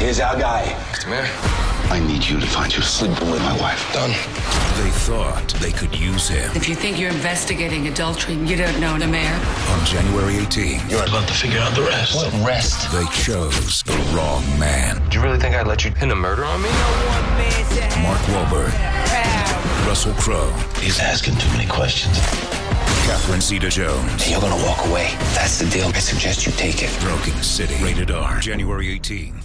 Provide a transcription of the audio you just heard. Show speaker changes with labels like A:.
A: Here's our guy.
B: Come here.
A: I need you to find you sleeping with my wife.
B: Done.
C: They thought they could use him.
D: If you think you're investigating adultery, you don't know the mayor.
C: On January 18th,
A: You're about to figure out the rest.
B: What rest?
C: they chose the wrong man.
B: Do you really think I'd let you pin a murder on me?
C: Mark Wahlberg, Russell Crowe,
A: He's asking too many questions.
C: Catherine Zeta-Jones.
A: You're gonna walk away. That's the deal. I suggest you take it.
C: Broken City. Rated R. January 18th.